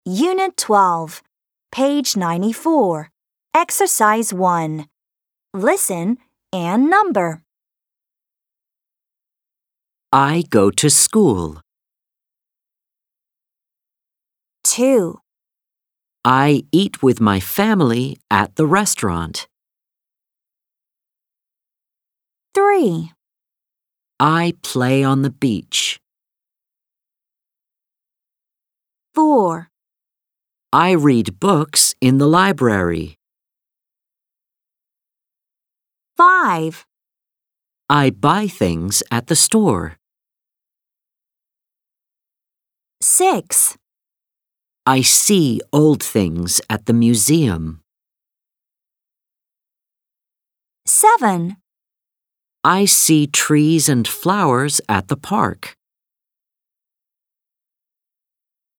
Unit 12, page 94, Exercise 1. Listen and number. I go to school. 2, I eat with my family at the restaurant. 3, I play on the beach. 4, I read books in the library. 5, I buy things at the store. 6, I see old things at the museum. 7, I see trees and flowers at the park.